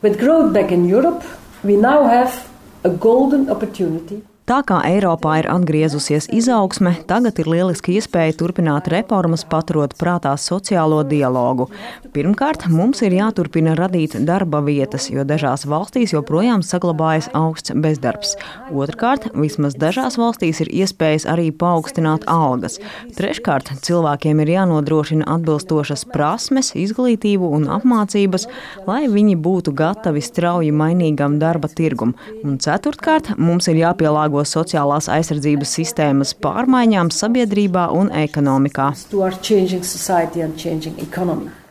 With growth back in Europe, we now have a golden opportunity. Tā kā Eiropā ir atgriezusies izaugsme, tagad ir lieliski iespēja turpināt reformas, paturot prātā sociālo dialogu. Pirmkārt, mums ir jāturpina radīt darba vietas, jo dažās valstīs joprojām saglabājas augsts bezdarbs. Otrkārt, vismaz dažās valstīs ir iespējas arī paaugstināt algas. Treškārt, cilvēkiem ir jānodrošina atbilstošas prasmes, izglītību un apmācības, lai viņi būtu gatavi strauji mainīgam darba tirgum. Un ceturtkārt, mums ir jāpielāgo sociālās aizsardzības sistēmas pārmaiņām sabiedrībā un ekonomikā.